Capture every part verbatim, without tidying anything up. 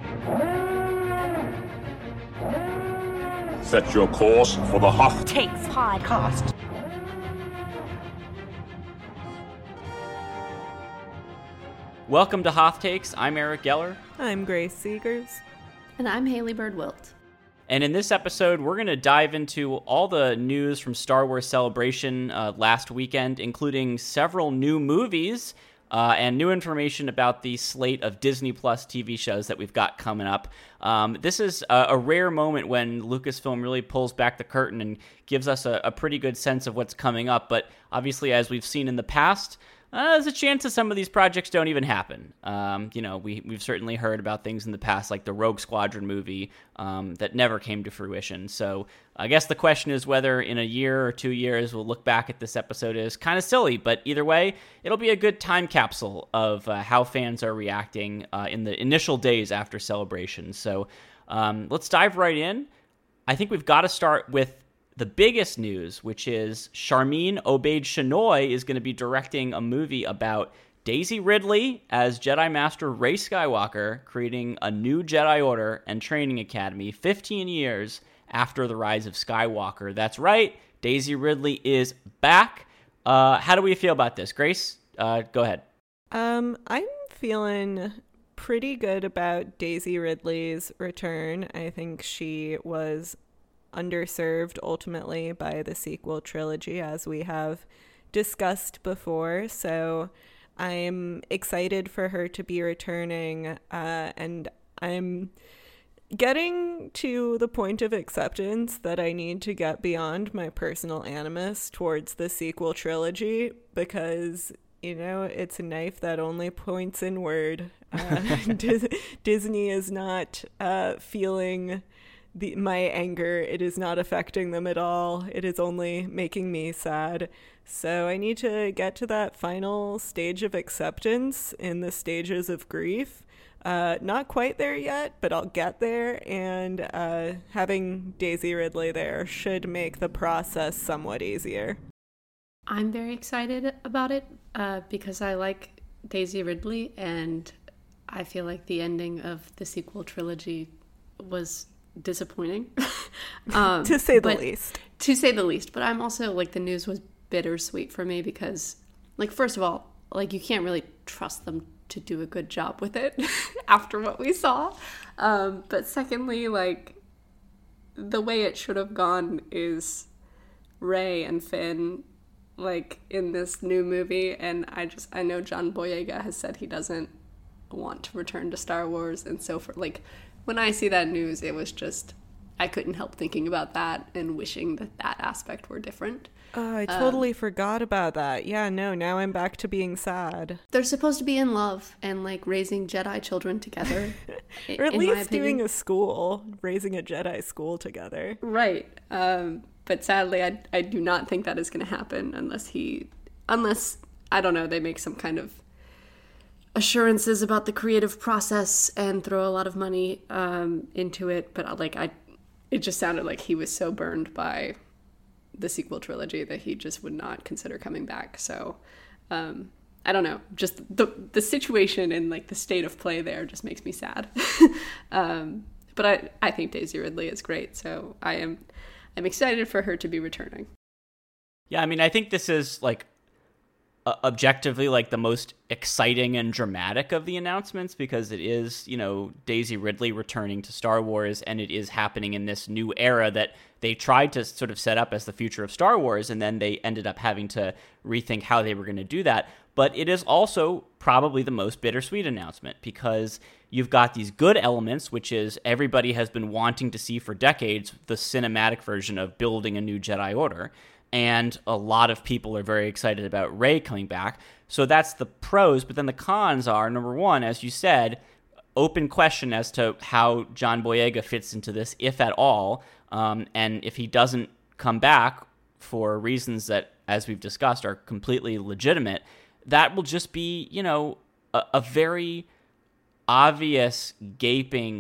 Set your course for the Hoth Takes podcast. Welcome to Hoth Takes. I'm Eric Geller. I'm Grace Seegers. And I'm Haley Bird-Wilt. And in this episode, we're going to dive into all the news from Star Wars Celebration uh, last weekend, including several new movies uh, and new information about the slate of Disney Plus T V shows that we've got coming up. Um, this is a, a rare moment when Lucasfilm really pulls back the curtain and gives us a, a pretty good sense of what's coming up. But obviously, as we've seen in the past, Uh, there's a chance that some of these projects don't even happen. Um, you know, we, we've certainly heard about things in the past, like the Rogue Squadron movie, um, that never came to fruition. So I guess the question is whether in a year or two years we'll look back at this episode as kind of silly. But either way, it'll be a good time capsule of uh, how fans are reacting uh, in the initial days after Celebration. So um, let's dive right in. I think we've got to start with the biggest news, which is Sharmeen Obaid-Chinoy is going to be directing a movie about Daisy Ridley as Jedi Master Rey Skywalker, creating a new Jedi Order and training academy fifteen years after the rise of Skywalker. That's right, Daisy Ridley is back. Uh, how do we feel about this? Grace, uh, go ahead. Um, I'm feeling pretty good about Daisy Ridley's return. I think she was underserved ultimately by the sequel trilogy, as we have discussed before. So I'm excited for her to be returning, uh, and I'm getting to the point of acceptance that I need to get beyond my personal animus towards the sequel trilogy, because, you know, it's a knife that only points inward. Uh, Dis- Disney is not uh, feeling The, my anger. It is not affecting them at all. It is only making me sad. So I need to get to that final stage of acceptance in the stages of grief. Uh, not quite there yet, but I'll get there. And uh, having Daisy Ridley there should make the process somewhat easier. I'm very excited about it uh, because I like Daisy Ridley, and I feel like the ending of the sequel trilogy was disappointing, um, to say the least. To say the least. But I'm also, like, the news was bittersweet for me because, like, first of all, like, you can't really trust them to do a good job with it after what we saw. Um, but secondly, like, the way it should have gone is Rey and Finn, like, in this new movie, and I just, I know John Boyega has said he doesn't want to return to Star Wars, and so for, like, when I see that news, it was just, I couldn't help thinking about that and wishing that that aspect were different. Oh, I totally um, forgot about that. Yeah, no, now I'm back to being sad. They're supposed to be in love and, like, raising Jedi children together. Or at least doing a school, raising a Jedi school together. Right. Um, but sadly, I, I do not think that is going to happen unless he, unless, I don't know, they make some kind of assurances about the creative process and throw a lot of money um, into it. But, like, I, it just sounded like he was so burned by the sequel trilogy that he just would not consider coming back. So, um, I don't know. Just the the situation and, like, the state of play there just makes me sad. um, but I, I think Daisy Ridley is great. So I am I'm excited for her to be returning. Yeah, I mean, I think this is, like, uh, objectively, like, the most exciting and dramatic of the announcements, because it is, you know, Daisy Ridley returning to Star Wars, and it is happening in this new era that they tried to sort of set up as the future of Star Wars, and then they ended up having to rethink how they were going to do that. But it is also probably the most bittersweet announcement, because you've got these good elements, which is everybody has been wanting to see for decades, the cinematic version of building a new Jedi Order. And a lot of people are very excited about Rey coming back. So that's the pros. But then the cons are, number one, as you said, open question as to how John Boyega fits into this, if at all. Um, and if he doesn't come back for reasons that, as we've discussed, are completely legitimate, that will just be, you know, a, a very obvious, gaping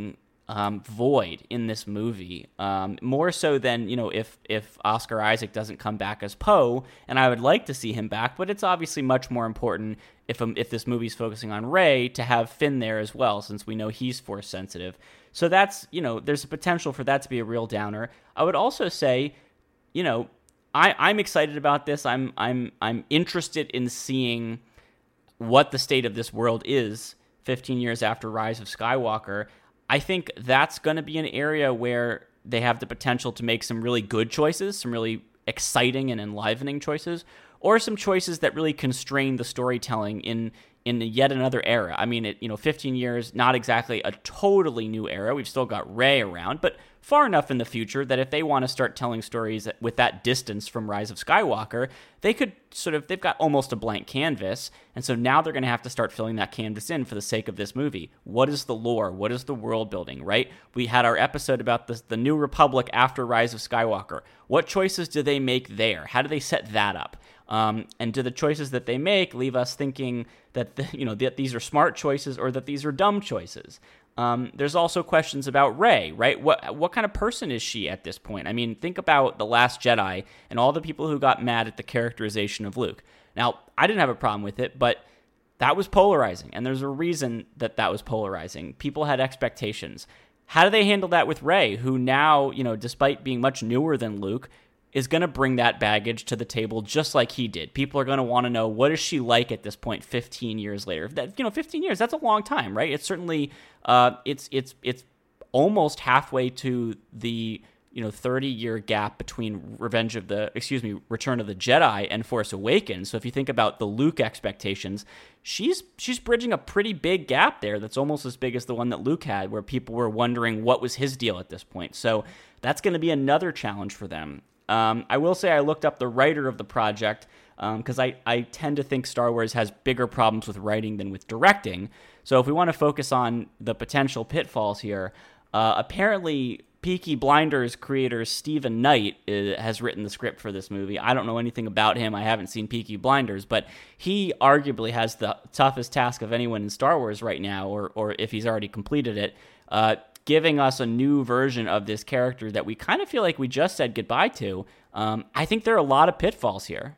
um, void in this movie, um, more so than, you know, if if Oscar Isaac doesn't come back as Poe, and I would like to see him back, but it's obviously much more important if um, if this movie's focusing on Rey to have Finn there as well, since we know he's Force sensitive. So that's, you know, there's a potential for that to be a real downer. I would also say, you know, I, I'm excited about this. I'm I'm I'm interested in seeing what the state of this world is fifteen years after Rise of Skywalker. I think that's going to be an area where they have the potential to make some really good choices, some really exciting and enlivening choices, or some choices that really constrain the storytelling in in yet another era. I mean, it, you know, fifteen years, not exactly a totally new era. We've still got Rey around, but far enough in the future that if they want to start telling stories with that distance from Rise of Skywalker, they could sort of, they've got almost a blank canvas, and so now they're going to have to start filling that canvas in for the sake of this movie. What is the lore? What is the world building, right? We had our episode about the, the New Republic after Rise of Skywalker. What choices do they make there? How do they set that up? Um, and do the choices that they make leave us thinking that the, you know that these are smart choices or that these are dumb choices? Um, there's also questions about Rey, right? What what kind of person is she at this point? I mean, think about The Last Jedi and all the people who got mad at the characterization of Luke. Now, I didn't have a problem with it, but that was polarizing, and there's a reason that that was polarizing. People had expectations. How do they handle that with Rey, who now, you know, despite being much newer than Luke, is going to bring that baggage to the table just like he did? People are going to want to know, what is she like at this point fifteen years later? That, you know, fifteen years, that's a long time, right? It's certainly, uh, it's it's it's almost halfway to the, you know, thirty-year gap between Revenge of the, excuse me, Return of the Jedi and Force Awakens. So if you think about the Luke expectations, she's she's bridging a pretty big gap there that's almost as big as the one that Luke had, where people were wondering what was his deal at this point. So that's going to be another challenge for them. Um, I will say I looked up the writer of the project because um, I, I tend to think Star Wars has bigger problems with writing than with directing. So if we want to focus on the potential pitfalls here, uh, apparently Peaky Blinders creator Stephen Knight is, has written the script for this movie. I don't know anything about him. I haven't seen Peaky Blinders, but he arguably has the toughest task of anyone in Star Wars right now, or or if he's already completed it, uh, giving us a new version of this character that we kind of feel like we just said goodbye to. Um, I think there are a lot of pitfalls here.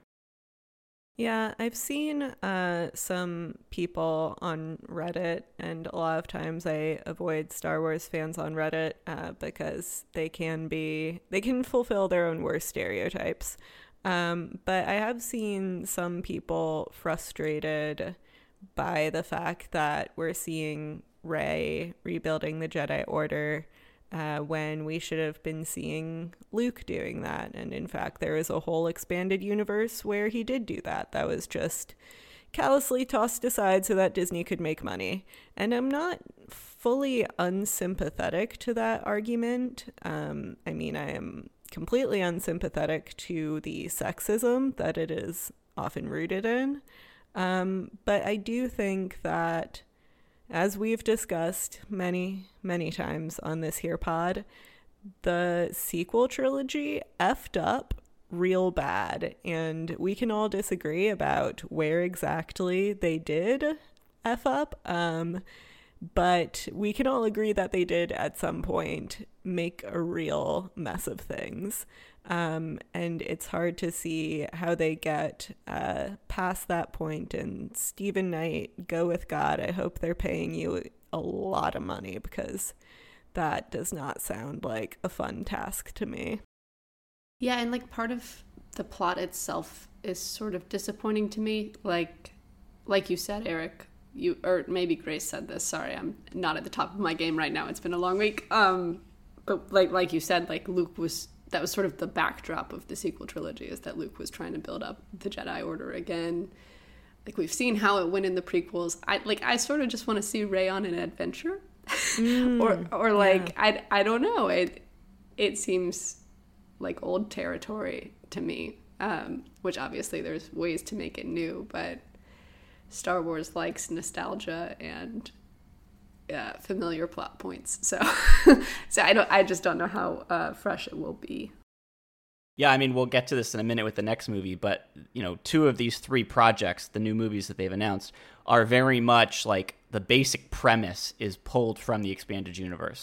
Yeah, I've seen uh, some people on Reddit, and a lot of times I avoid Star Wars fans on Reddit uh, because they can be, they can fulfill their own worst stereotypes. Um, but I have seen some people frustrated by the fact that we're seeing Rey rebuilding the Jedi Order uh, when we should have been seeing Luke doing that. And in fact, there is a whole expanded universe where he did do that. That was just callously tossed aside so that Disney could make money. And I'm not fully unsympathetic to that argument. Um, I mean, I am completely unsympathetic to the sexism that it is often rooted in. Um, but I do think that, as we've discussed many, many times on this here pod, the sequel trilogy effed up real bad. And we can all disagree about where exactly they did F up. Um, but we can all agree that they did at some point make a real mess of things. Um, and it's hard to see how they get uh, past that point. And Stephen Knight, go with God. I hope they're paying you a lot of money, because that does not sound like a fun task to me. Yeah, and like part of the plot itself is sort of disappointing to me. Like, like you said, Eric, you or maybe Grace said this. Sorry, I'm not at the top of my game right now. It's been a long week. Um, but like like you said, like Luke was. That was sort of the backdrop of the sequel trilogy, is that Luke was trying to build up the Jedi Order again. Like, we've seen how it went in the prequels. I like I sort of just want to see Rey on an adventure. Mm, or or like yeah. I I don't know. It it seems like old territory to me. Um, which obviously there's ways to make it new, but Star Wars likes nostalgia and Uh, familiar plot points, so so I don't I just don't know how uh, fresh it will be. Yeah, I mean, we'll get to this in a minute with the next movie, but you know, two of these three projects, the new movies that they've announced, are very much like the basic premise is pulled from the expanded universe.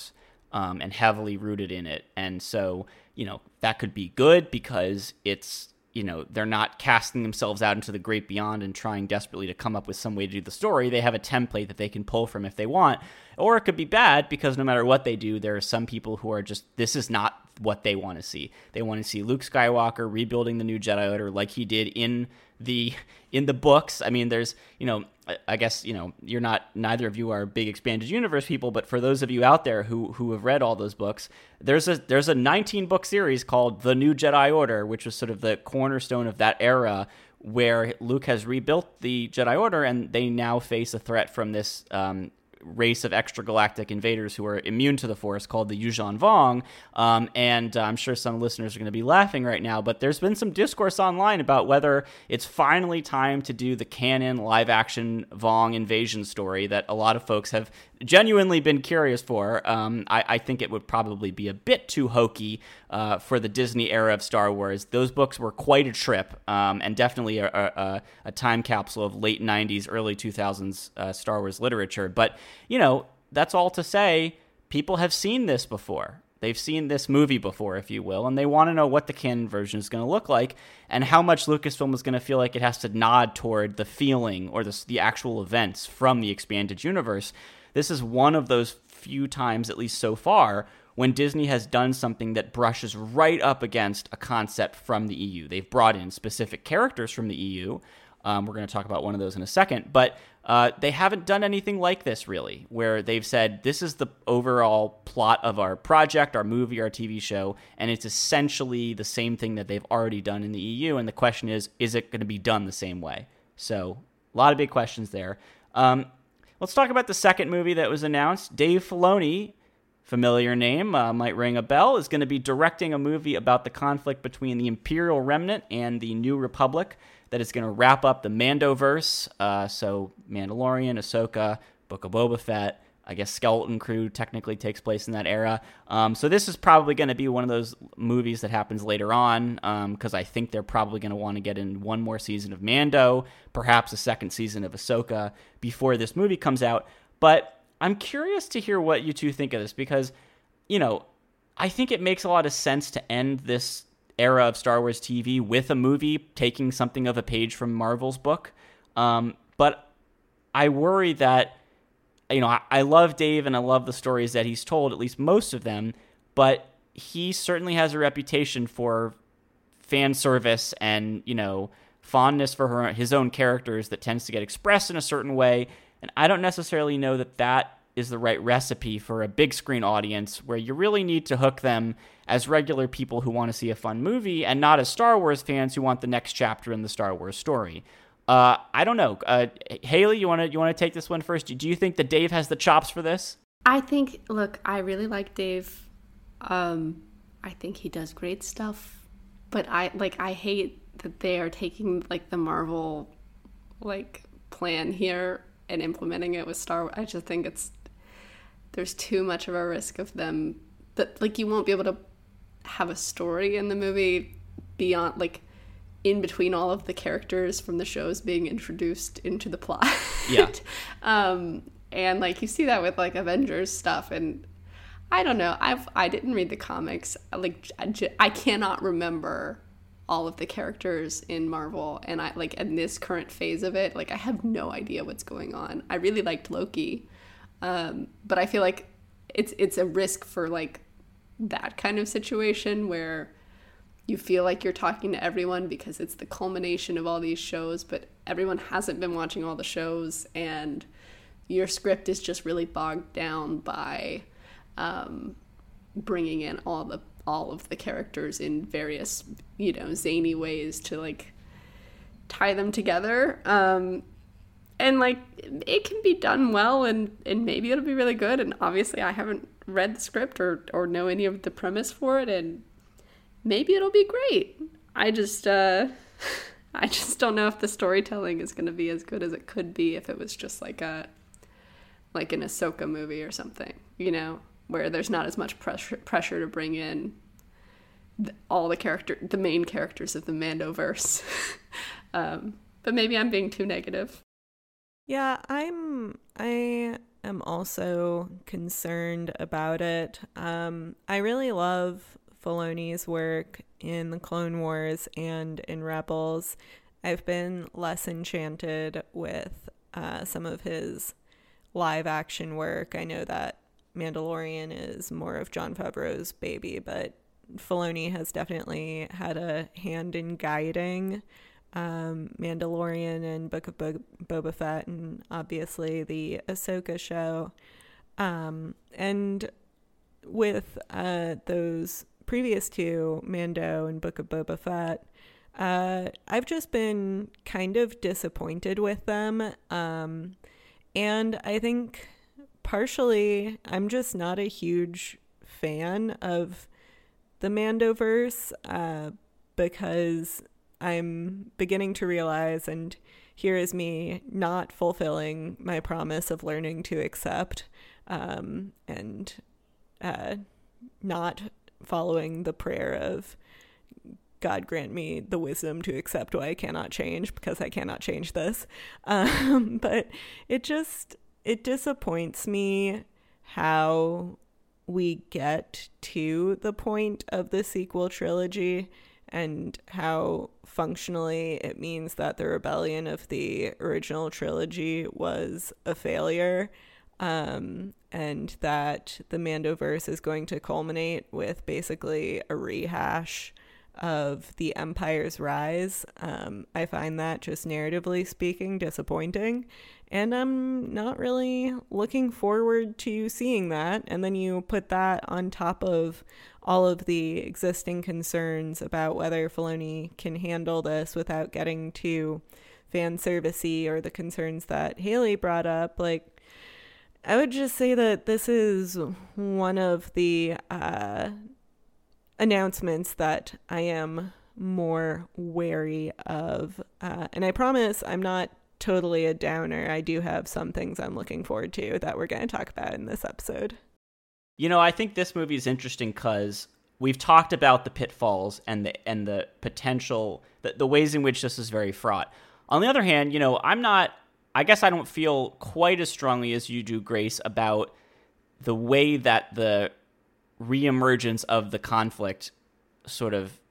um, and heavily rooted in it. And so, you know, that could be good because it's, you know, they're not casting themselves out into the great beyond and trying desperately to come up with some way to do the story. They have a template that they can pull from if they want. Or it could be bad because no matter what they do, there are some people who are just, this is not what they want to see. They want to see Luke Skywalker rebuilding the new Jedi Order like he did in the in the books. I mean, there's, you know, I guess, you know, you're not, neither of you are big expanded universe people, but for those of you out there who who have read all those books, there's a there's a nineteen book series called The New Jedi Order, which was sort of the cornerstone of that era, where Luke has rebuilt the Jedi Order and they now face a threat from this um, race of extragalactic invaders who are immune to the Force called the Yuuzhan Vong. Um, and uh, I'm sure some listeners are going to be laughing right now, but there's been some discourse online about whether it's finally time to do the canon live-action Vong invasion story that a lot of folks have genuinely been curious for. Um, I, I think it would probably be a bit too hokey uh, for the Disney era of Star Wars. Those books were quite a trip, um, and definitely a, a, a time capsule of late nineties, early two thousands uh, Star Wars literature. But, you know, that's all to say, people have seen this before. They've seen this movie before, if you will, and they want to know what the canon version is going to look like and how much Lucasfilm is going to feel like it has to nod toward the feeling or the, the actual events from the expanded universe. This is one of those few times, at least so far, when Disney has done something that brushes right up against a concept from the E U. They've brought in specific characters from the E U. Um, we're going to talk about one of those in a second. But uh, they haven't done anything like this, really, where they've said, this is the overall plot of our project, our movie, our T V show, and it's essentially the same thing that they've already done in the E U. And the question is, is it going to be done the same way? So a lot of big questions there. Um, let's talk about the second movie that was announced. Dave Filoni, familiar name, uh, might ring a bell, is going to be directing a movie about the conflict between the Imperial Remnant and the New Republic that is going to wrap up the Mandoverse. Uh, so Mandalorian, Ahsoka, Book of Boba Fett, I guess Skeleton Crew technically takes place in that era. Um, so this is probably going to be one of those movies that happens later on, because um, I think they're probably going to want to get in one more season of Mando, perhaps a second season of Ahsoka before this movie comes out. But I'm curious to hear what you two think of this, because, you know, I think it makes a lot of sense to end this era of Star Wars T V with a movie taking something of a page from Marvel's book. Um, but I worry that, you know, I, I love Dave and I love the stories that he's told, at least most of them, but he certainly has a reputation for fan service and, you know, fondness for her, his own characters that tends to get expressed in a certain way. And I don't necessarily know that that is the right recipe for a big screen audience, where you really need to hook them as regular people who want to see a fun movie and not as Star Wars fans who want the next chapter in the Star Wars story. Uh, I don't know. Uh, Haley, you want to you want to take this one first? Do you think that Dave has the chops for this? I think, look, I really like Dave. Um, I think he does great stuff, but I like I hate that they are taking like the Marvel like plan here and implementing it with Star Wars. I just think it's there's too much of a risk of them that like you won't be able to have a story in the movie beyond like in between all of the characters from the shows being introduced into the plot. Yeah. um, and like you see that with like Avengers stuff, and I don't know. I've I didn't read the comics. Like I, j- I cannot remember all of the characters in Marvel, and I like in this current phase of it, like I have no idea what's going on. I really liked Loki, um, but I feel like it's it's a risk for like that kind of situation where you feel like you're talking to everyone because it's the culmination of all these shows, but everyone hasn't been watching all the shows, and your script is just really bogged down by um, bringing in all the all of the characters in various, you know, zany ways to like tie them together. Um, and like it can be done well, and, and maybe it'll be really good. And obviously I haven't read the script or, or know any of the premise for it, and maybe it'll be great. I just, uh, I just don't know if the storytelling is going to be as good as it could be if it was just like a, like an Ahsoka movie or something, you know, where there's not as much pressure pressure to bring in the, all the character, the main characters of the Mandoverse. um, but maybe I'm being too negative. Yeah, I'm. I am also concerned about it. Um, I really love Filoni's work in the Clone Wars and in Rebels. I've been less enchanted with uh, some of his live action work. I know that Mandalorian is more of Jon Favreau's baby, but Filoni has definitely had a hand in guiding um, Mandalorian and Book of Bo- Boba Fett, and obviously the Ahsoka show. Um, and with uh, those previous two, Mando and Book of Boba Fett, uh, I've just been kind of disappointed with them. Um, and I think partially I'm just not a huge fan of the Mandoverse, uh, because I'm beginning to realize, and here is me not fulfilling my promise of learning to accept, um, and uh, not following the prayer of God grant me the wisdom to accept what I cannot change, because I cannot change this. Um, but it just, it disappoints me how we get to the point of the sequel trilogy and how functionally it means that the rebellion of the original trilogy was a failure, um, and that the Mandoverse is going to culminate with basically a rehash of the Empire's rise. Um, I find that, just narratively speaking, disappointing, and I'm not really looking forward to seeing that. And then you put that on top of all of the existing concerns about whether Filoni can handle this without getting too fan servicey, or the concerns that Haley brought up. Like, I would just say that this is one of the uh, announcements that I am more wary of. Uh, and I promise I'm not totally a downer. I do have some things I'm looking forward to that we're going to talk about in this episode. You know, I think this movie is interesting because we've talked about the pitfalls and the and the potential, the, the ways in which this is very fraught. On the other hand, you know, I'm not, I guess I don't feel quite as strongly as you do, Grace, about the way that the reemergence of the conflict sort of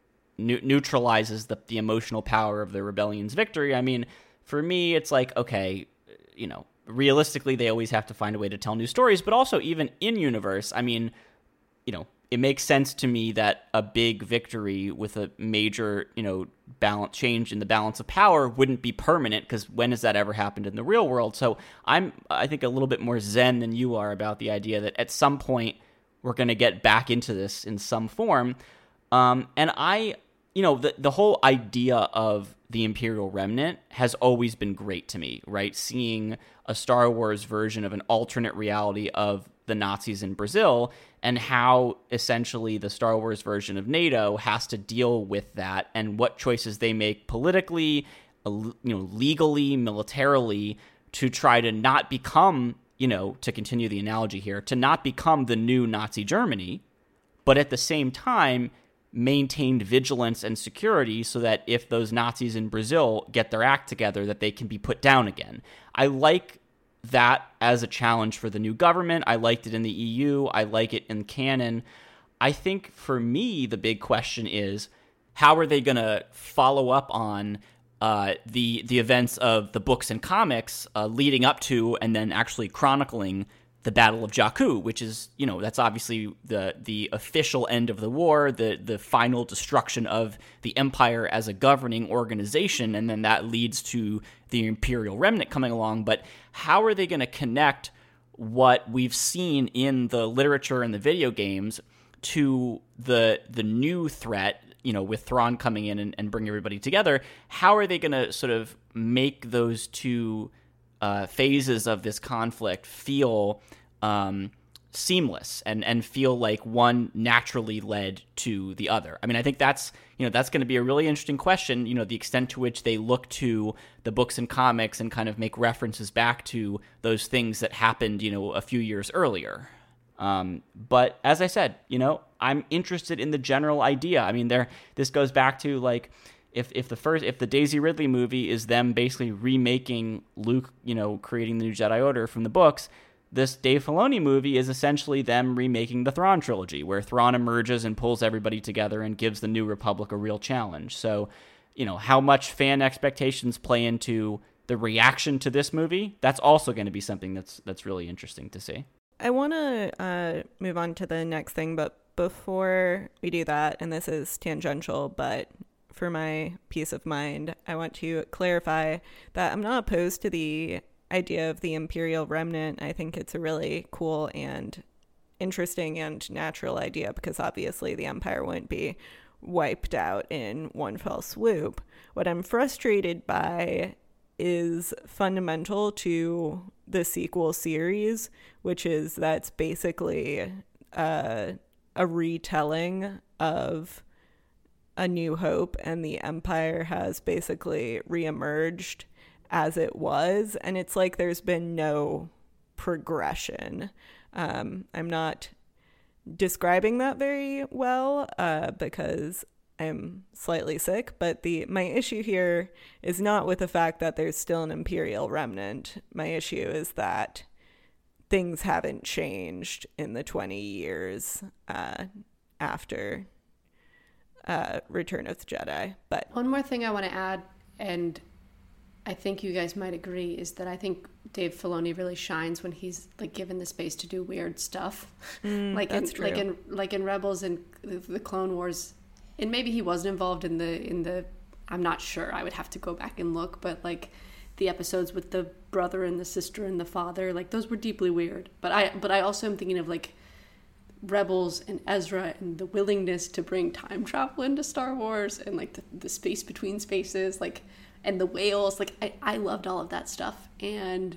ne- neutralizes the, the emotional power of the rebellion's victory. I mean, for me, it's like, okay, you know, realistically, they always have to find a way to tell new stories, but also even in universe, I mean, you know, it makes sense to me that a big victory with a major, you know, balance change in the balance of power wouldn't be permanent, because when has that ever happened in the real world? So I'm, I think, a little bit more zen than you are about the idea that at some point we're going to get back into this in some form. Um, and I, you know, the the whole idea of the Imperial Remnant has always been great to me, right? Seeing a Star Wars version of an alternate reality of the Nazis in Brazil, and how essentially the Star Wars version of NATO has to deal with that, and what choices they make politically, you know, legally, militarily, to try to not become, you know, to continue the analogy here, to not become the new Nazi Germany, but at the same time maintained vigilance and security so that if those Nazis in Brazil get their act together, that they can be put down again. I like that as a challenge for the new government. I liked it in the E U. I like it in canon. I think for me, the big question is, how are they going to follow up on uh, the the events of the books and comics uh, leading up to and then actually chronicling the Battle of Jakku, which is, you know, that's obviously the the official end of the war, the the final destruction of the Empire as a governing organization, and then that leads to the Imperial Remnant coming along. But how are they going to connect what we've seen in the literature and the video games to the the new threat, you know, with Thrawn coming in and, and bring everybody together? How are they going to sort of make those two Uh, phases of this conflict feel um, seamless and, and feel like one naturally led to the other? I mean, I think that's, you know, that's going to be a really interesting question, you know, the extent to which they look to the books and comics and kind of make references back to those things that happened, you know, a few years earlier. Um, but as I said, you know, I'm interested in the general idea. I mean, there, this goes back to, like, if if the first if the Daisy Ridley movie is them basically remaking Luke, you know, creating the new Jedi Order from the books, this Dave Filoni movie is essentially them remaking the Thrawn trilogy, where Thrawn emerges and pulls everybody together and gives the New Republic a real challenge. So, you know, how much fan expectations play into the reaction to this movie, that's also going to be something that's that's really interesting to see. I want to uh, move on to the next thing, but before we do that, and this is tangential, but for my peace of mind, I want to clarify that I'm not opposed to the idea of the Imperial Remnant. I think it's a really cool and interesting and natural idea, because obviously the Empire wouldn't be wiped out in one fell swoop. What I'm frustrated by is fundamental to the sequel series, which is that's basically uh, a retelling of A New Hope, and the Empire has basically reemerged as it was, and it's like there's been no progression. Um, I'm not describing that very well uh, because I'm slightly sick, but the my issue here is not with the fact that there's still an Imperial Remnant. My issue is that things haven't changed in the twenty years uh, after uh, Return of the Jedi. But one more thing I want to add, and I think you guys might agree, is that I think Dave Filoni really shines when he's like given the space to do weird stuff, mm, like that's in, true. like in like in Rebels and the Clone Wars, and maybe he wasn't involved in the in the. I'm not sure. I would have to go back and look, but like the episodes with the brother and the sister and the father, like those were deeply weird. But I but I also am thinking of like Rebels and Ezra and the willingness to bring time travel into Star Wars, and like the, the space between spaces, like, and the whales. Like I, I loved all of that stuff, and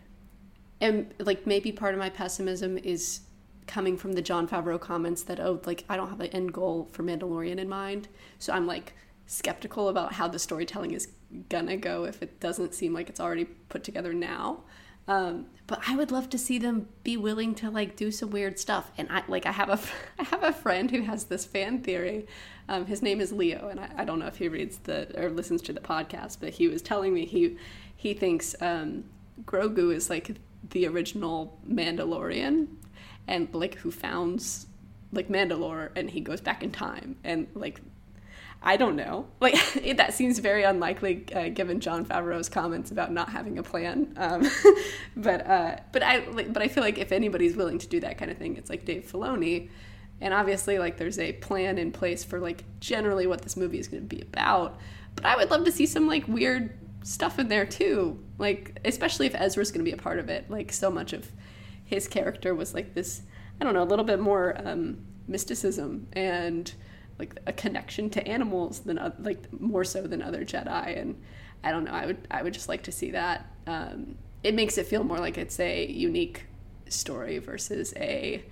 and like maybe part of my pessimism is coming from the Jon Favreau comments that, oh, like I don't have an end goal for Mandalorian in mind, so I'm like skeptical about how the storytelling is gonna go if it doesn't seem like it's already put together now. Um, but I would love to see them be willing to like do some weird stuff. And I like I have a I have a friend who has this fan theory. Um, his name is Leo, and I, I don't know if he reads the or listens to the podcast, but he was telling me he he thinks um, Grogu is like the original Mandalorian, and like who founds like Mandalore, and he goes back in time, and like I don't know. Like, that seems very unlikely uh, given Jon Favreau's comments about not having a plan. Um, but uh, but I like, but I feel like if anybody's willing to do that kind of thing, it's like Dave Filoni. And obviously, like, there's a plan in place for like generally what this movie is going to be about. But I would love to see some like weird stuff in there too. Like, especially if Ezra's going to be a part of it. Like, so much of his character was like this, I don't know, a little bit more um, mysticism and like a connection to animals than uh, like more so than other Jedi. And I don't know, I would I would just like to see that. Um, it makes it feel more like it's a unique story versus a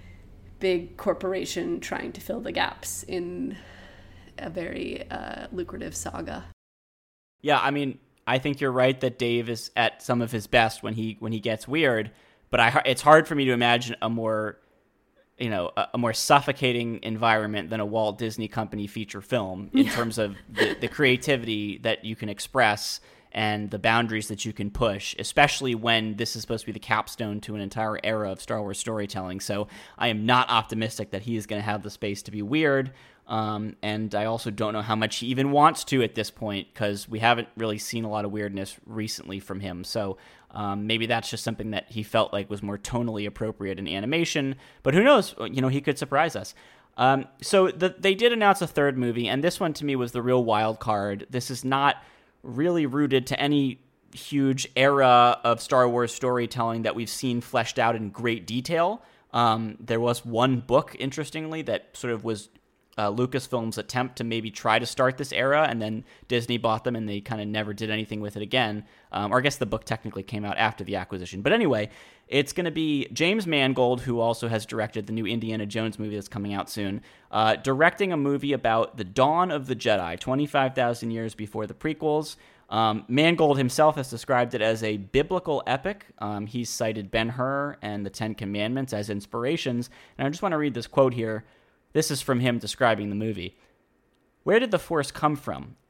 big corporation trying to fill the gaps in a very uh, lucrative saga. Yeah, I mean, I think you're right that Dave is at some of his best when he when he gets weird, but I it's hard for me to imagine a more you know, a, a more suffocating environment than a Walt Disney Company feature film in yeah. terms of the, the creativity that you can express and the boundaries that you can push, especially when this is supposed to be the capstone to an entire era of Star Wars storytelling. So I am not optimistic that he is going to have the space to be weird. Um, and I also don't know how much he even wants to at this point, because we haven't really seen a lot of weirdness recently from him. So um, maybe that's just something that he felt like was more tonally appropriate in animation. But who knows? You know, he could surprise us. Um, so the, they did announce a third movie, and this one to me was the real wild card. This is not really rooted to any huge era of Star Wars storytelling that we've seen fleshed out in great detail. Um, there was one book, interestingly, that sort of was Uh, Lucasfilm's attempt to maybe try to start this era, and then Disney bought them and they kind of never did anything with it again. Um, or I guess the book technically came out after the acquisition. But anyway, it's going to be James Mangold, who also has directed the new Indiana Jones movie that's coming out soon, uh, directing a movie about the dawn of the Jedi, twenty-five thousand years before the prequels. Um, Mangold himself has described it as a biblical epic. Um, he's cited Ben-Hur and the Ten Commandments as inspirations. And I just want to read this quote here. This is from him describing the movie. "Where did the Force come from?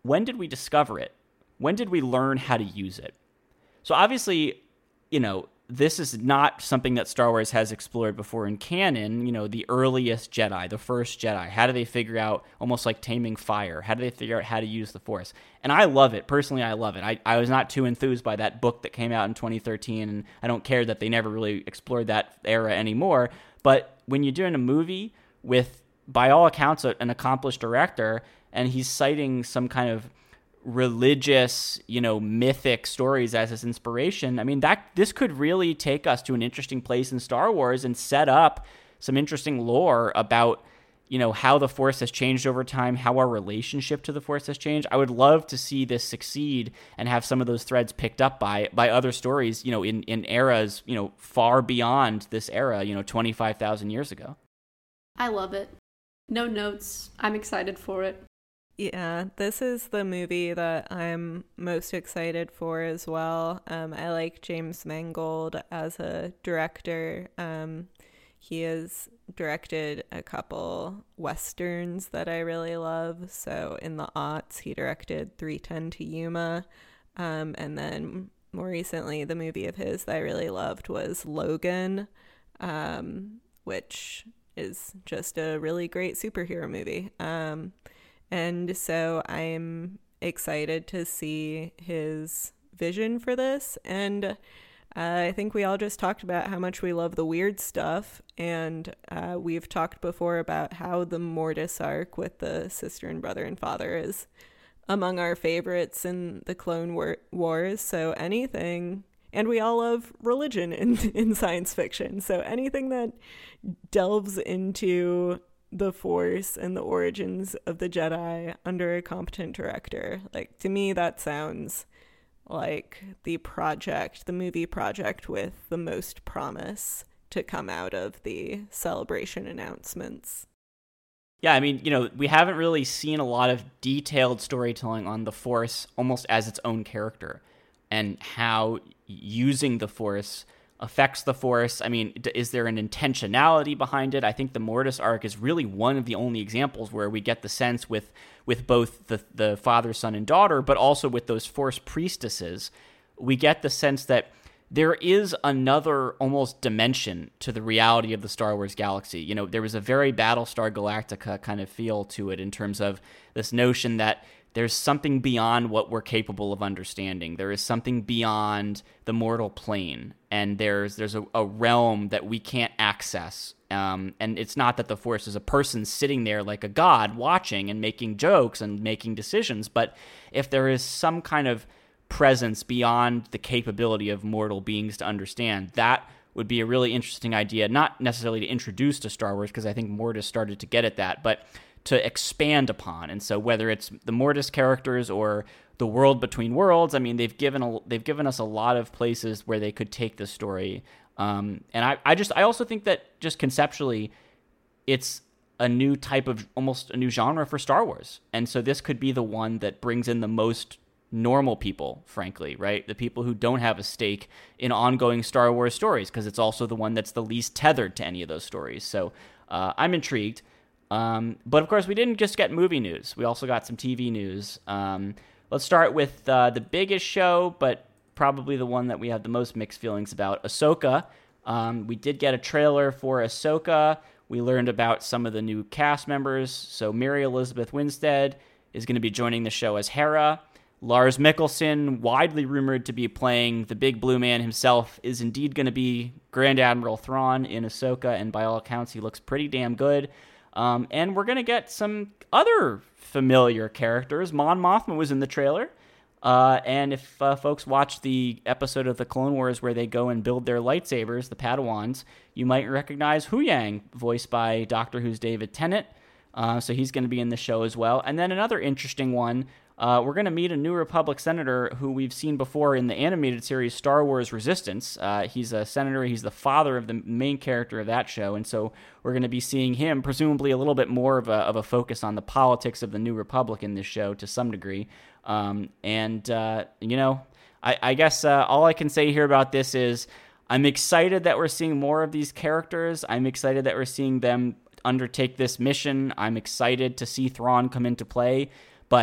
when did we discover it? When did we learn how to use it? So obviously, you know, this is not something that Star Wars has explored before in canon. You know, the earliest Jedi, the first Jedi, how do they figure out, almost like taming fire, how do they figure out how to use the Force? And I love it. Personally, I love it. I, I was not too enthused by that book that came out in twenty thirteen, and I don't care that they never really explored that era anymore. But when you're doing a movie with, by all accounts, an accomplished director, and he's citing some kind of religious, you know, mythic stories as his inspiration, I mean, that this could really take us to an interesting place in Star Wars and set up some interesting lore about, you know, how the Force has changed over time, how our relationship to the Force has changed. I would love to see this succeed and have some of those threads picked up by by other stories, you know, in, in eras, you know, far beyond this era, you know, twenty-five thousand years ago. I love it. No notes. I'm excited for it. Yeah, this is the movie that I'm most excited for as well. Um, I like James Mangold as a director. Um, he has directed a couple westerns that I really love. So in the aughts, he directed three ten to Yuma. Um, and then more recently, the movie of his that I really loved was Logan, um, which is just a really great superhero movie. Um, and so I'm excited to see his vision for this. And uh, I think we all just talked about how much we love the weird stuff. And uh, we've talked before about how the Mortis arc with the sister and brother and father is among our favorites in the Clone War- Wars. So anything, and we all love religion in, in science fiction. So anything that delves into the Force and the origins of the Jedi under a competent director, like, to me, that sounds like the project, the movie project with the most promise to come out of the Celebration announcements. Yeah, I mean, you know, we haven't really seen a lot of detailed storytelling on the Force almost as its own character and how using the Force affects the Force. I mean, is there an intentionality behind it? I think the Mortis arc is really one of the only examples where we get the sense with with both the, the father, son, and daughter, but also with those Force priestesses, we get the sense that there is another almost dimension to the reality of the Star Wars galaxy. You know, there was a very Battlestar Galactica kind of feel to it in terms of this notion that there's something beyond what we're capable of understanding. There is something beyond the mortal plane, and there's there's a, a realm that we can't access. Um, and it's not that the Force is a person sitting there like a god watching and making jokes and making decisions, but if there is some kind of presence beyond the capability of mortal beings to understand, that would be a really interesting idea, not necessarily to introduce to Star Wars, because I think Mortis started to get at that, but to expand upon. And so whether it's the Mortis characters or the world between worlds, I mean, they've given a, they've given us a lot of places where they could take the story. Um, and I, I just I also think that just conceptually, it's a new type of, almost a new genre for Star Wars. And so this could be the one that brings in the most normal people, frankly, right? The people who don't have a stake in ongoing Star Wars stories, because it's also the one that's the least tethered to any of those stories. So uh, I'm intrigued. Um, but of course, we didn't just get movie news. We also got some T V news. Um, let's start with uh, the biggest show, but probably the one that we have the most mixed feelings about, Ahsoka. Um, we did get a trailer for Ahsoka. We learned about some of the new cast members. So Mary Elizabeth Winstead is going to be joining the show as Hera. Lars Mikkelsen, widely rumored to be playing the big blue man himself, is indeed going to be Grand Admiral Thrawn in Ahsoka, and by all accounts, he looks pretty damn good. Um, and we're going to get some other familiar characters. Mon Mothma was in the trailer. Uh, and if uh, folks watch the episode of the Clone Wars where they go and build their lightsabers, the Padawans, you might recognize Huyang, voiced by Doctor Who's David Tennant. Uh, so he's going to be in the show as well. And then another interesting one, uh, we're going to meet a New Republic senator who we've seen before in the animated series Star Wars Resistance. Uh, he's a senator. He's the father of the main character of that show. And so we're going to be seeing him, presumably a little bit more of a, of a focus on the politics of the New Republic in this show to some degree. Um, and, uh, you know, I, I guess uh, all I can say here about this is I'm excited that we're seeing more of these characters. I'm excited that we're seeing them undertake this mission. I'm excited to see Thrawn come into play. But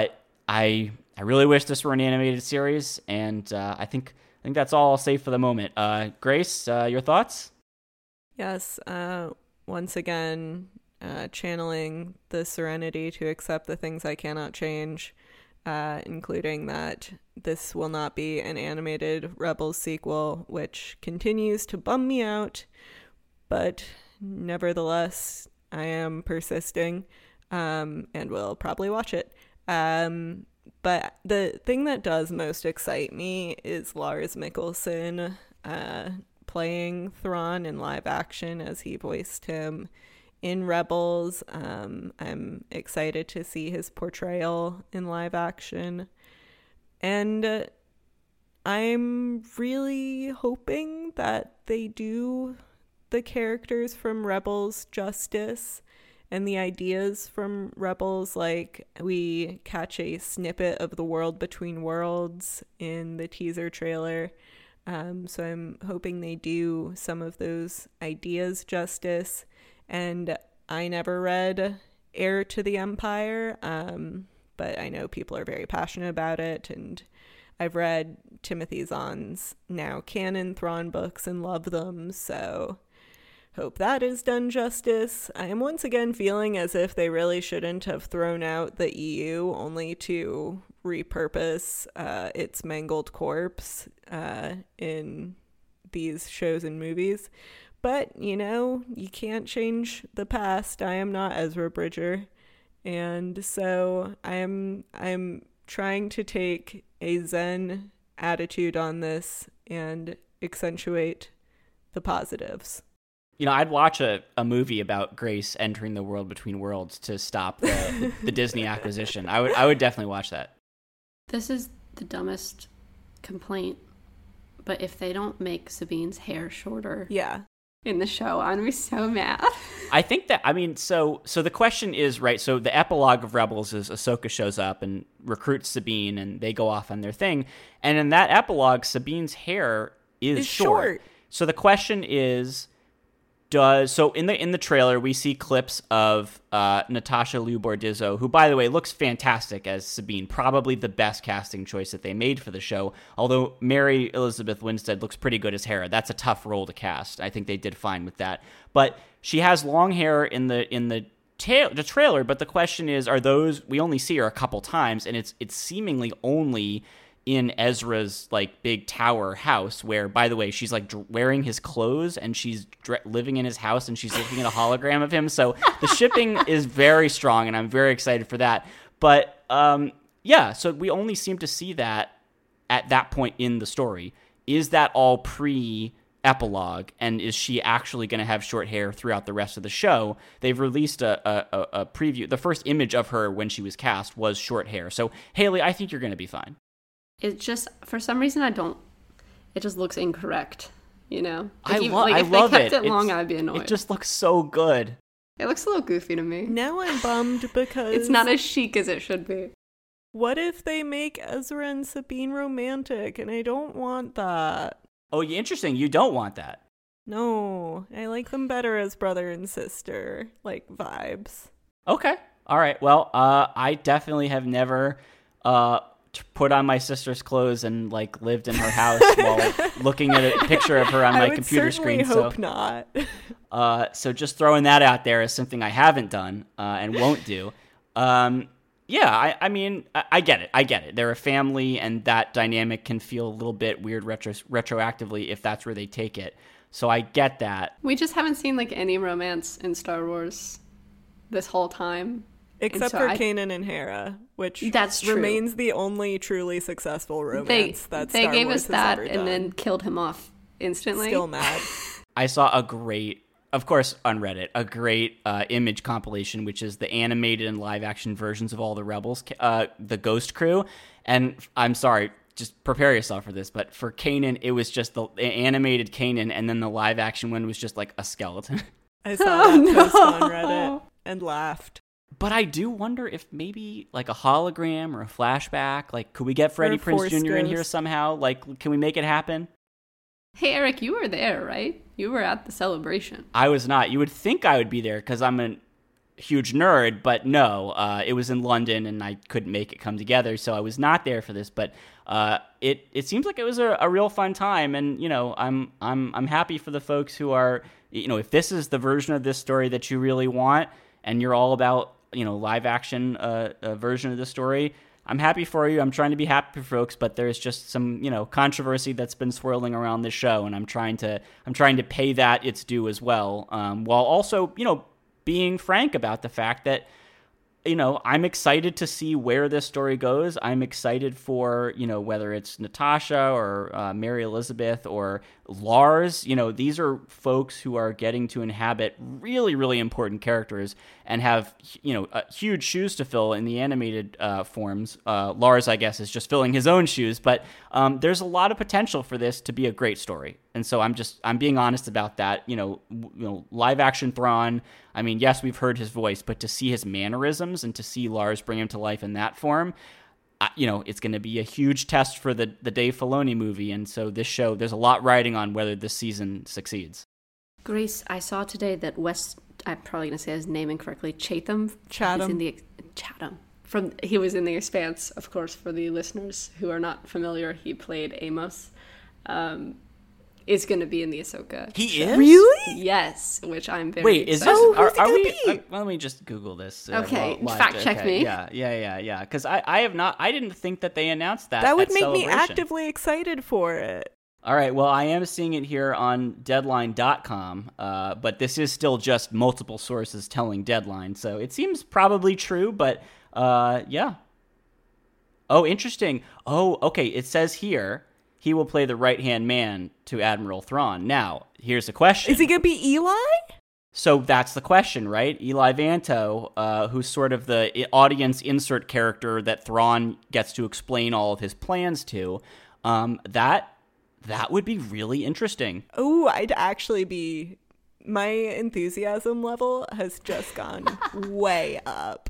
I I really wish this were an animated series, and uh, I think I think that's all I'll say for the moment. Uh, Grace, uh, your thoughts? Yes. Uh, once again, uh, channeling the serenity to accept the things I cannot change, uh, including that this will not be an animated Rebels sequel, which continues to bum me out, but nevertheless, I am persisting, um, and will probably watch it. Um, but the thing that does most excite me is Lars Mikkelsen, uh, playing Thrawn in live action as he voiced him in Rebels. Um, I'm excited to see his portrayal in live action. And uh, I'm really hoping that they do the characters from Rebels justice and the ideas from Rebels. Like, we catch a snippet of the world between worlds in the teaser trailer. Um, so I'm hoping they do some of those ideas justice. And I never read Heir to the Empire, um, but I know people are very passionate about it. And I've read Timothy Zahn's now canon Thrawn books and love them. So hope that is done justice. I am once again feeling as if they really shouldn't have thrown out the E U only to repurpose uh, its mangled corpse uh, in these shows and movies. But, you know, you can't change the past. I am not Ezra Bridger. And so I'm I'm trying to take a Zen attitude on this and accentuate the positives. You know, I'd watch a, a movie about Grace entering the world between worlds to stop the, the, the Disney acquisition. I would I would definitely watch that. This is the dumbest complaint, but if they don't make Sabine's hair shorter Yeah. in the show, I'm gonna be so mad. I think that, I mean, so so the question is, right, so the epilogue of Rebels is Ahsoka shows up and recruits Sabine, and they go off on their thing. And in that epilogue, Sabine's hair is It's short. short. So the question is, does so in the in the trailer we see clips of uh, Natasha Liu Bordizzo, who, by the way, looks fantastic as Sabine, probably the best casting choice that they made for the show. Although Mary Elizabeth Winstead looks pretty good as Hera, that's a tough role to cast. I think they did fine with that. But she has long hair in the in the ta- the trailer. But the question is, are those, we only see her a couple times, and it's it's seemingly only in Ezra's like big tower house, where, by the way, she's like dr- wearing his clothes and she's dr- living in his house and she's looking at a hologram of him. So the shipping is very strong, and I'm very excited for that. But um, yeah, so we only seem to see that at that point in the story. Is that all pre-epilogue, and is she actually going to have short hair throughout the rest of the show? They've released a, a, a preview. The first image of her when she was cast was short hair. So Haley, I think you're going to be fine. It just, for some reason, I don't, it just looks incorrect, you know? Like, I, even, lo- like, I if love they kept it. it long, It's- I'd be annoyed. It just looks so good. It looks a little goofy to me. Now I'm bummed because It's not as chic as it should be. what if they make Ezra and Sabine romantic? And I don't want that. Oh, yeah, interesting. You don't want that. No, I like them better as brother and sister, like vibes. Okay. All right. Well, uh, I definitely have never uh, t- put on my sister's clothes and like lived in her house while looking at a picture of her on I my would computer certainly screen. hope so, not. uh, so just throwing that out there is something I haven't done uh, and won't do. Um, yeah, I, I mean, I, I get it. I get it. They're a family, and that dynamic can feel a little bit weird retro- retroactively if that's where they take it. So I get that. We just haven't seen, like, any romance in Star Wars this whole time. Except so for I- Kanan and Hera, which That's true. remains the only truly successful They, romance that they Star gave Wars us has that ever and done. then killed him off instantly. Still mad. I saw a great, of course, on Reddit, a great uh, image compilation, which is the animated and live action versions of all the Rebels, uh, the Ghost Crew. And I'm sorry, just prepare yourself for this, but for Kanan, it was just the animated Kanan, and then the live action one was just like a skeleton. I saw Oh, that post on no. Reddit and laughed. But I do wonder if maybe like a hologram or a flashback, like could we get Freddie Or Prinze Force Junior in here Ghost. somehow? Like, can we make it happen? Hey, Eric, you were there, right? You were at the celebration. I was not. You would think I would be there because I'm an huge nerd, but no, uh, it was in London and I couldn't make it come together, so I was not there for this. But uh, it it seems like it was a, a real fun time, and you know, I'm I'm I'm happy for the folks who are, you know, if this is the version of this story that you really want, and you're all about, you know, live action uh, uh, version of the story. I'm happy for you. I'm trying to be happy for folks, but there's just some, you know, controversy that's been swirling around this show, and I'm trying to I'm trying to pay that its due as well, um, while also, you know, being frank about the fact that, you know, I'm excited to see where this story goes. I'm excited for, you know, whether it's Natasha or uh, Mary Elizabeth or Lars. You know, these are folks who are getting to inhabit really, really important characters and have, you know, uh, huge shoes to fill in the animated uh, forms. Uh, Lars, I guess, is just filling his own shoes, but um, there's a lot of potential for this to be a great story. And so I'm just, I'm being honest about that. You know, w- you know, live action Thrawn, I mean, yes, we've heard his voice, but to see his mannerisms and to see Lars bring him to life in that form, uh, you know, it's going to be a huge test for the, the Dave Filoni movie. And so this show, there's a lot riding on whether this season succeeds. Grace, I saw today that West, I'm probably going to say his name incorrectly, Chatham. Chatham. Is in the, Chatham. From, he was in The Expanse, of course, for the listeners who are not familiar. He played Amos. Um, is going to be in the Ahsoka. He show. is? Really? Yes, which I'm very Wait, is excited. this, Oh, are, who's it are gonna we, be? uh, well, let me just Google this. Uh, Okay, while- fact check okay, me. Yeah, yeah, yeah, yeah. Because I, I have not, I didn't think that they announced that. That would at make me Celebration. actively excited for it. All right, well, I am seeing it here on Deadline dot com, uh, but this is still just multiple sources telling Deadline, so it seems probably true, but uh, yeah. Oh, interesting. Oh, okay, it says here he will play the right-hand man to Admiral Thrawn. Now, here's the question. Is he going to be Eli? So that's the question, right? Eli Vanto, uh, who's sort of the audience insert character that Thrawn gets to explain all of his plans to, um, that... That would be really interesting. Oh, I'd actually be... My enthusiasm level has just gone way up.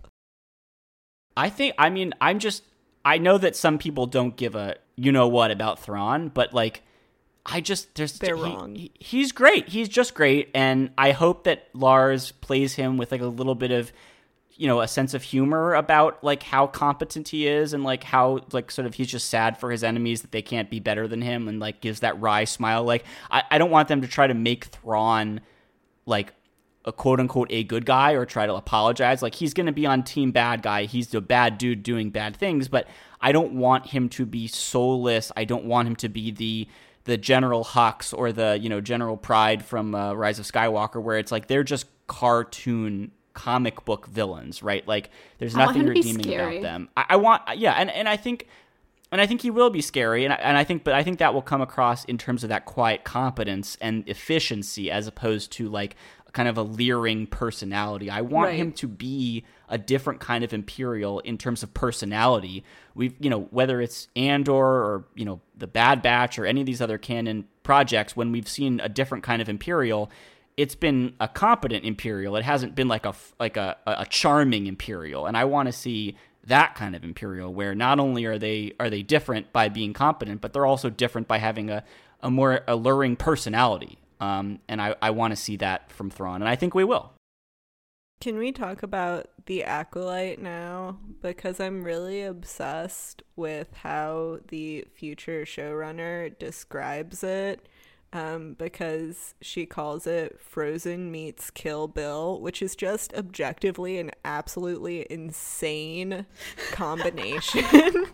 I think, I mean, I'm just, I know that some people don't give a you-know-what about Thrawn, but, like, I just, there's... They're he, wrong. He, he's great. He's just great, and I hope that Lars plays him with, like, a little bit of, you know, a sense of humor about, like, how competent he is and, like, how, like, sort of he's just sad for his enemies that they can't be better than him and, like, gives that wry smile. Like, I, I don't want them to try to make Thrawn, like, a quote-unquote a good guy or try to apologize. Like, he's going to be on team bad guy. He's the bad dude doing bad things, but I don't want him to be soulless. I don't want him to be the the General Hux or the, you know, General Pride from uh, Rise of Skywalker, where it's like they're just cartoon comic book villains, right? Like, there's I want nothing him to be redeeming scary. about them. I, I want, yeah, and, and I think, and I think he will be scary, and I, and I think, but I think that will come across in terms of that quiet competence and efficiency, as opposed to like kind of a leering personality. I want Right. him to be a different kind of Imperial in terms of personality. We've, you know, whether it's Andor or, you know, the Bad Batch or any of these other canon projects, when we've seen a different kind of Imperial, it's been a competent Imperial. It hasn't been like a like a, a charming Imperial. And I want to see that kind of Imperial, where not only are they are they different by being competent, but they're also different by having a, a more alluring personality. Um, and I, I want to see that from Thrawn, and I think we will. Can we talk about the Acolyte now? Because I'm really obsessed with how the future showrunner describes it. Um, because she calls it Frozen meets Kill Bill, which is just objectively an absolutely insane combination.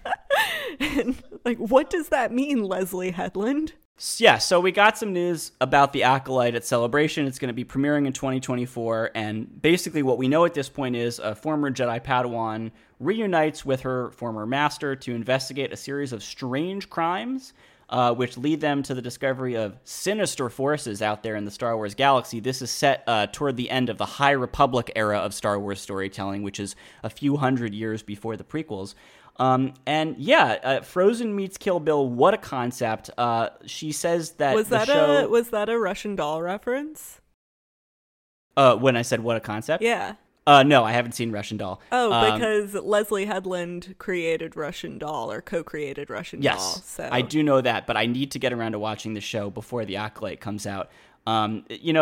And, like, what does that mean, Leslie Headland? Yeah, so we got some news about the Acolyte at Celebration. It's going to be premiering in twenty twenty-four, and basically what we know at this point is a former Jedi Padawan reunites with her former master to investigate a series of strange crimes, uh, which lead them to the discovery of sinister forces out there in the Star Wars galaxy. This is set uh, toward the end of the High Republic era of Star Wars storytelling, which is a few hundred years before the prequels. Um, and yeah, uh, Frozen meets Kill Bill. What a concept! Uh, she says that Was the that show, a was that a Russian doll reference? Uh, when I said what a concept? Yeah. Uh, no, I haven't seen Russian Doll. Oh, Um, because Leslie Headland created Russian Doll or co-created Russian Doll. Yes, So I do know that, but I need to get around to watching the show before The Acolyte comes out. Um, you know,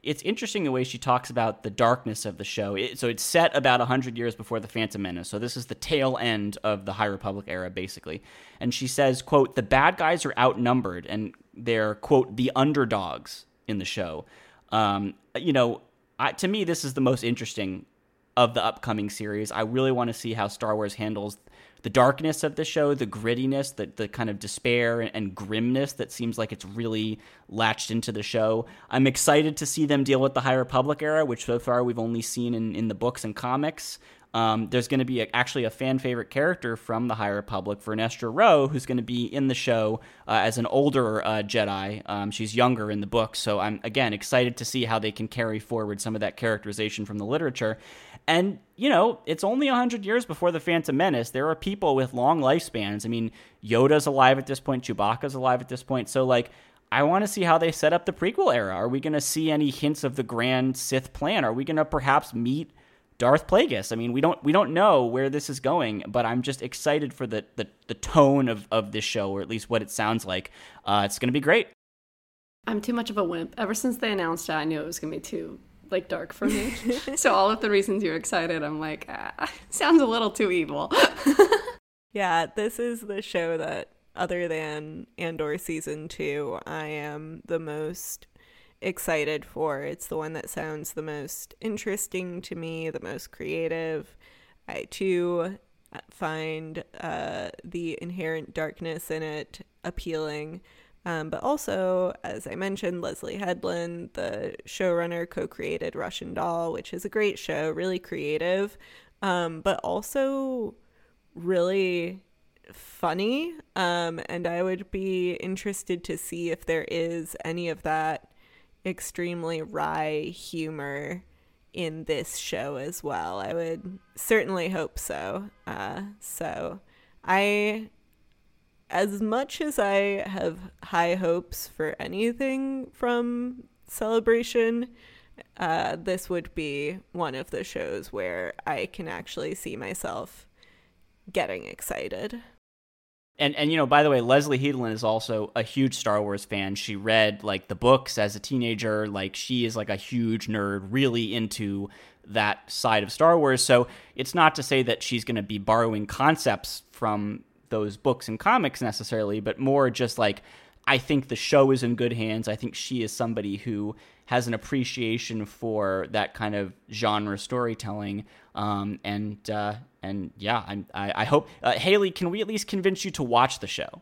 it's interesting the way she talks about the darkness of the show. It, so it's set about one hundred years before the Phantom Menace. So this is the tail end of the High Republic era, basically. And she says, quote, the bad guys are outnumbered and they're, quote, the underdogs in the show. Um, you know, I, to me, this is the most interesting of the upcoming series. I really want to see how Star Wars handles the darkness of the show, the grittiness, the, the kind of despair and grimness that seems like it's really latched into the show. I'm excited to see them deal with the High Republic era, which so far we've only seen in, in the books and comics. Um, there's going to be a, actually a fan favorite character from the High Republic, Vernestra Rwoh, who's going to be in the show uh, as an older uh, Jedi. Um, she's younger in the book, so I'm, again, excited to see how they can carry forward some of that characterization from the literature. And, you know, it's only one hundred years before the Phantom Menace. There are people with long lifespans. I mean, Yoda's alive at this point. Chewbacca's alive at this point. So, like, I want to see how they set up the prequel era. Are we going to see any hints of the grand Sith plan? Are we going to perhaps meet Darth Plagueis? I mean, we don't we don't know where this is going, but I'm just excited for the the, the tone of, of this show, or at least what it sounds like. Uh, it's going to be great. I'm too much of a wimp. Ever since they announced it, I knew it was going to be too, like, dark for me. So all of the reasons you're excited, I'm like, ah, sounds a little too evil. Yeah, this is the show that, other than Andor Season two, I am the most excited for. It's the one that sounds the most interesting to me, the most creative. I too find uh, the inherent darkness in it appealing, um, but also, as I mentioned, Leslie Headland, the showrunner, co-created Russian Doll, which is a great show, really creative, um, but also really funny, um, and I would be interested to see if there is any of that extremely wry humor in this show as well. I would certainly hope so. Uh, so I, as much as I have high hopes for anything from Celebration, uh, this would be one of the shows where I can actually see myself getting excited. And, and you know, by the way, Leslie Headland is also a huge Star Wars fan. She read, like, the books as a teenager. Like, she is, like, a huge nerd, really into that side of Star Wars. So it's not to say that she's going to be borrowing concepts from those books and comics necessarily, but more just, like, I think the show is in good hands. I think she is somebody who has an appreciation for that kind of genre storytelling. Um, and, uh, and yeah, I'm, I, I hope, uh, Haley, can we at least convince you to watch the show?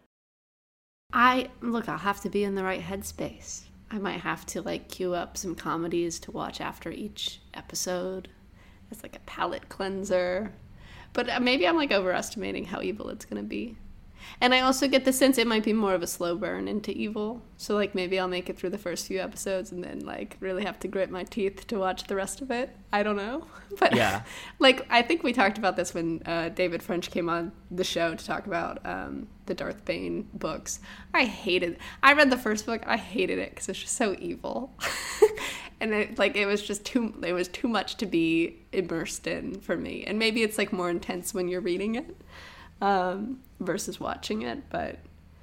I, look, I'll have to be in the right headspace. I might have to, like, queue up some comedies to watch after each episode as, like, a palate cleanser. But maybe I'm, like, overestimating how evil it's going to be. And I also get the sense it might be more of a slow burn into evil. So, like, maybe I'll make it through the first few episodes and then, like, really have to grit my teeth to watch the rest of it. I don't know. But, yeah. like, I think we talked about this when uh, David French came on the show to talk about um, the Darth Bane books. I hated I read the first book. I hated it because it's just so evil. And, it, like, it was just too, it was too much to be immersed in for me. And maybe it's, like, more intense when you're reading it. Um, versus watching it, but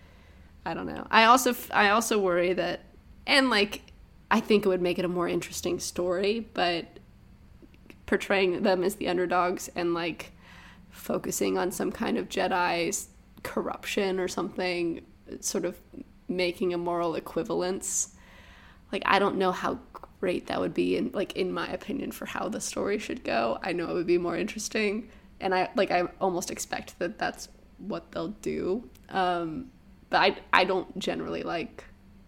I don't know. I also I also worry that, and like I think it would make it a more interesting story, but portraying them as the underdogs and like focusing on some kind of Jedi's corruption or something, sort of making a moral equivalence. Like I don't know how great that would be, in like in my opinion, for how the story should go. I know it would be more interesting. And I like I almost expect that that's what they'll do. Um, but I, I don't generally like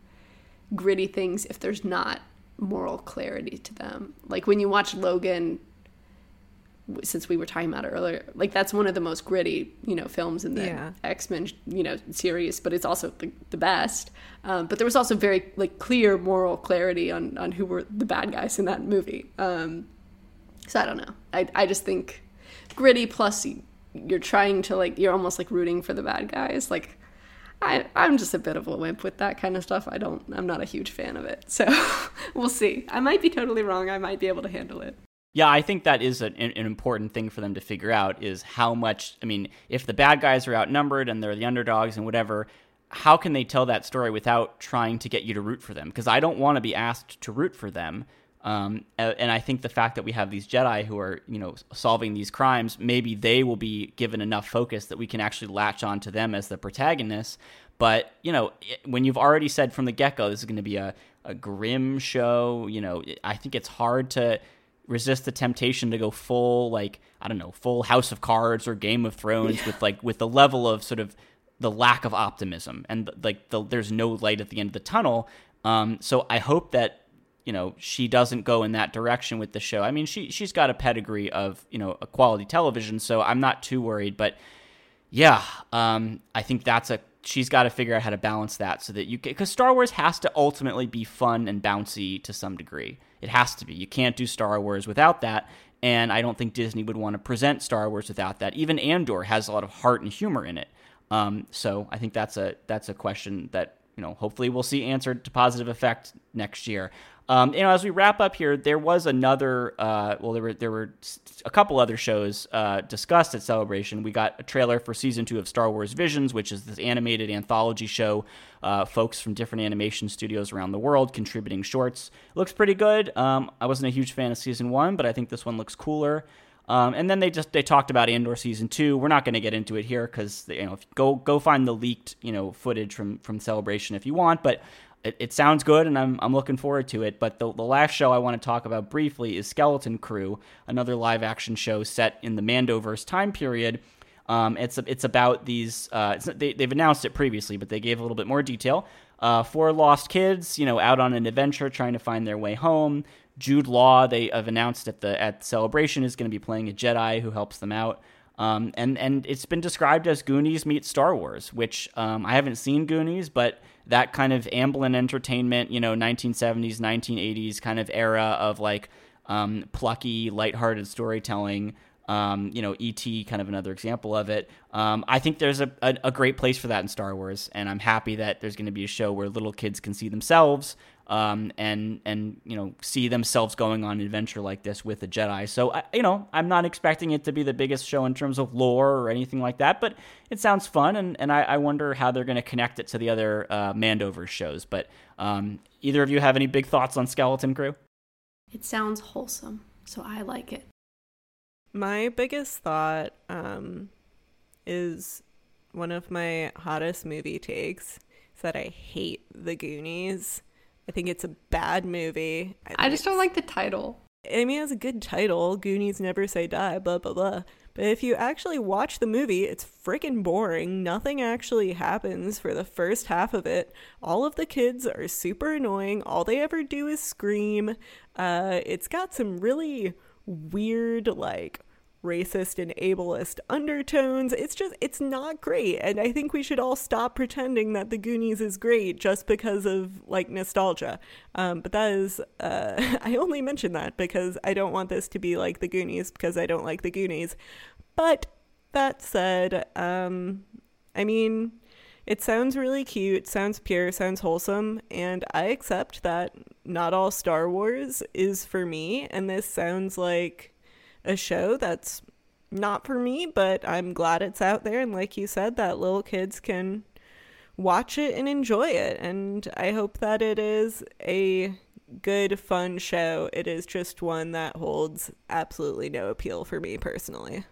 gritty things if there's not moral clarity to them. Like when you watch Logan, since we were talking about it earlier, like that's one of the most gritty, you know, films in the yeah. X-Men, you know, series, but it's also the, the best. Um, but there was also very like clear moral clarity on, on who were the bad guys in that movie. Um, so I don't know. I I just think gritty plus you're trying to like you're almost like rooting for the bad guys. Like I I'm just a bit of a wimp with that kind of stuff. I don't I'm not a huge fan of it. So we'll see. I might be totally wrong. I might be able to handle it. Yeah, I think that is an, an important thing for them to figure out is how much, I mean, if the bad guys are outnumbered and they're the underdogs and whatever, how can they tell that story without trying to get you to root for them? Because I don't want to be asked to root for them, Um, and I think the fact that we have these Jedi who are, you know, solving these crimes, maybe they will be given enough focus that we can actually latch on to them as the protagonists. But, you know, when you've already said from the get-go this is going to be a, a grim show, you know, I think it's hard to resist the temptation to go full, like, I don't know, full House of Cards or Game of Thrones yeah. with, like, with the level of sort of the lack of optimism and, like, the, there's no light at the end of the tunnel. Um, so I hope that, you know, she doesn't go in that direction with the show. I mean, she, she's got a pedigree of, you know, a quality television, so I'm not too worried. But, yeah, um, I think that's a, she's got to figure out how to balance that so that you can, because Star Wars has to ultimately be fun and bouncy to some degree. It has to be. You can't do Star Wars without that, and I don't think Disney would want to present Star Wars without that. Even Andor has a lot of heart and humor in it. Um, so I think that's a that's a question that, you know, hopefully we'll see answered to positive effect next year. Um, you know, as we wrap up here, there was another, uh, well, there were there were a couple other shows uh, discussed at Celebration. We got a trailer for season two of Star Wars Visions, which is this animated anthology show, uh, folks from different animation studios around the world contributing shorts. It looks pretty good. Um, I wasn't a huge fan of season one, but I think this one looks cooler. Um, and then they just they talked about Andor season two. We're not going to get into it here because, you know, if, go go find the leaked, you know, footage from from Celebration if you want, but. It, it sounds good, and I'm I'm looking forward to it. But the, the last show I want to talk about briefly is Skeleton Crew, another live-action show set in the Mandoverse time period. Um, it's it's about these. Uh, it's, they they've announced it previously, but they gave a little bit more detail. Uh, four lost kids, you know, out on an adventure trying to find their way home. Jude Law, they have announced at the at Celebration, is going to be playing a Jedi who helps them out. Um, and and it's been described as Goonies meets Star Wars, which um, I haven't seen Goonies, but that kind of Amblin Entertainment, you know, nineteen seventies, nineteen eighties kind of era of like um, plucky, lighthearted storytelling. Um, you know, E T kind of another example of it. Um, I think there's a, a, a great place for that in Star Wars, and I'm happy that there's going to be a show where little kids can see themselves um, and and you know see themselves going on an adventure like this with a Jedi. So I, you know, I'm not expecting it to be the biggest show in terms of lore or anything like that, but it sounds fun, and and I, I wonder how they're going to connect it to the other uh, Mandoverse shows. But um, either of you have any big thoughts on Skeleton Crew? It sounds wholesome, so I like it. My biggest thought um, is one of my hottest movie takes is that I hate The Goonies. I think it's a bad movie. I, I just don't like the title. I mean, it's a good title, Goonies Never Say Die, blah, blah, blah. But if you actually watch the movie, it's freaking boring. Nothing actually happens for the first half of it. All of the kids are super annoying. All they ever do is scream. Uh, it's got some really weird, like, racist and ableist undertones. It's just, it's not great. And I think we should all stop pretending that The Goonies is great just because of, like, nostalgia. Um, but that is, uh, I only mention that because I don't want this to be like The Goonies because I don't like The Goonies. But that said, um, I mean, it sounds really cute, sounds pure, sounds wholesome, and I accept that not all Star Wars is for me, and this sounds like a show that's not for me, but I'm glad it's out there, and like you said, that little kids can watch it and enjoy it, and I hope that it is a good, fun show. It is just one that holds absolutely no appeal for me personally.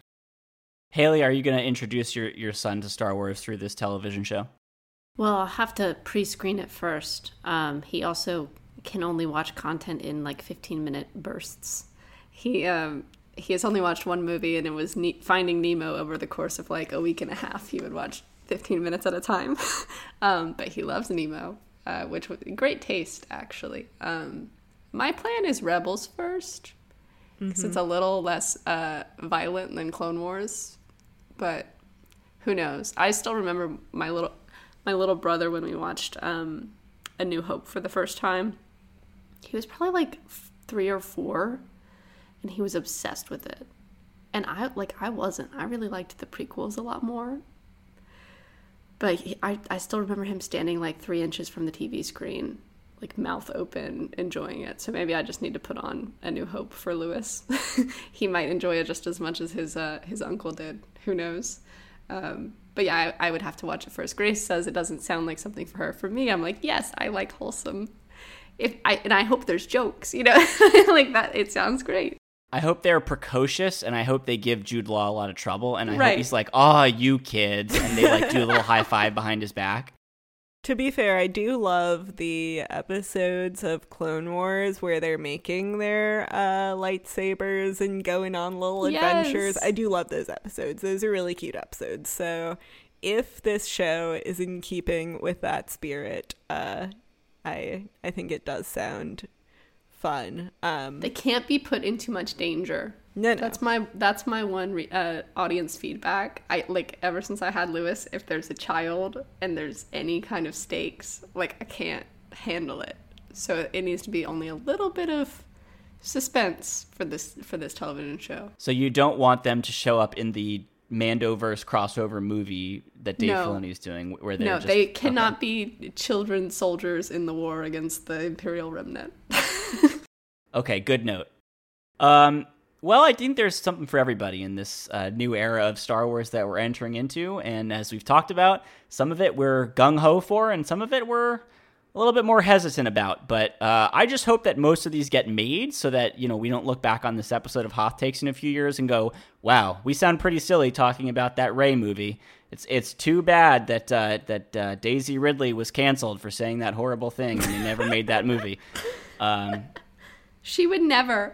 Haley, are you going to introduce your, your son to Star Wars through this television show? Well, I'll have to pre-screen it first. Um, he also can only watch content in like fifteen minute bursts. He um, he has only watched one movie, and it was ne- Finding Nemo over the course of like a week and a half. He would watch fifteen minutes at a time. um, but he loves Nemo, uh, which was great taste, actually. Um, my plan is Rebels first, because mm-hmm. it's a little less uh, violent than Clone Wars. But who knows? I still remember my little my little brother when we watched um, A New Hope for the first time. He was probably like three or four, and he was obsessed with it. And I like I wasn't. I really liked the prequels a lot more. But he, I I still remember him standing like three inches from the T V screen, like mouth open, enjoying it. So maybe I just need to put on A New Hope for Lewis. He might enjoy it just as much as his uh, his uncle did. Who knows? Um, but yeah, I, I would have to watch it first. Grace says it doesn't sound like something for her. For me, I'm like, yes, I like wholesome. if I and I hope there's jokes, you know, like that. It sounds great. I hope they're precocious, and I hope they give Jude Law a lot of trouble, and I Right. hope he's like, "Oh, you kids," and they like do a little high five behind his back. To be fair, I do love the episodes of Clone Wars where they're making their uh, lightsabers and going on little Yes. adventures. I do love those episodes. Those are really cute episodes. So if this show is in keeping with that spirit, uh, I I think it does sound fun. Um, They can't be put in too much danger. No, no. That's my that's my one re- uh, audience feedback. I like ever since I had Lewis. If there's a child and there's any kind of stakes, like I can't handle it. So it needs to be only a little bit of suspense for this for this television show. So you don't want them to show up in the Mandoverse crossover movie that Dave No. Filoni's doing, where they're No, just, they cannot okay. be children soldiers in the war against the Imperial Remnant. Okay, good note. Um, well, I think there's something for everybody in this uh, new era of Star Wars that we're entering into, and as we've talked about, some of it we're gung-ho for, and some of it we're a little bit more hesitant about, but uh, I just hope that most of these get made so that, you know, we don't look back on this episode of Hoth Takes in a few years and go, wow, we sound pretty silly talking about that Rey movie. It's it's too bad that uh, that uh, Daisy Ridley was canceled for saying that horrible thing and they never made that movie. Um, She would never.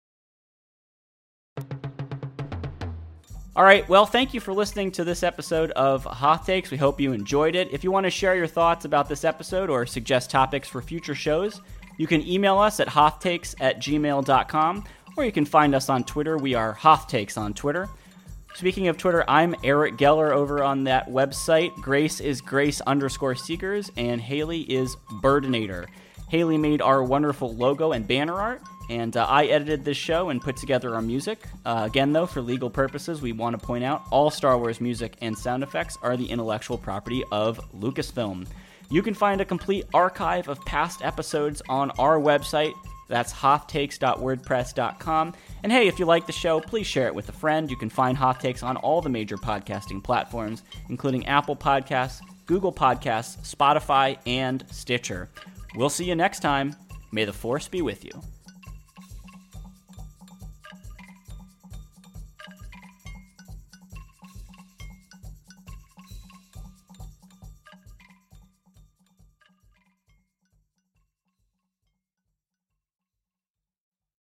All right, well, thank you for listening to this episode of Hoth Takes. We hope you enjoyed it. If you want to share your thoughts about this episode or suggest topics for future shows, you can email us at hothtakes at gmail dot com, or you can find us on Twitter. We are Hoth Takes on Twitter. Speaking of Twitter, I'm Eric Geller over on that website. Grace is Grace underscore Seekers, and Haley is Birdinator. Haley made our wonderful logo and banner art, and uh, I edited this show and put together our music. Uh, again, though, for legal purposes, we want to point out all Star Wars music and sound effects are the intellectual property of Lucasfilm. You can find a complete archive of past episodes on our website. That's hoth takes dot wordpress dot com. And hey, if you like the show, please share it with a friend. You can find Hoth Takes on all the major podcasting platforms, including Apple Podcasts, Google Podcasts, Spotify, and Stitcher. We'll see you next time. May the Force be with you.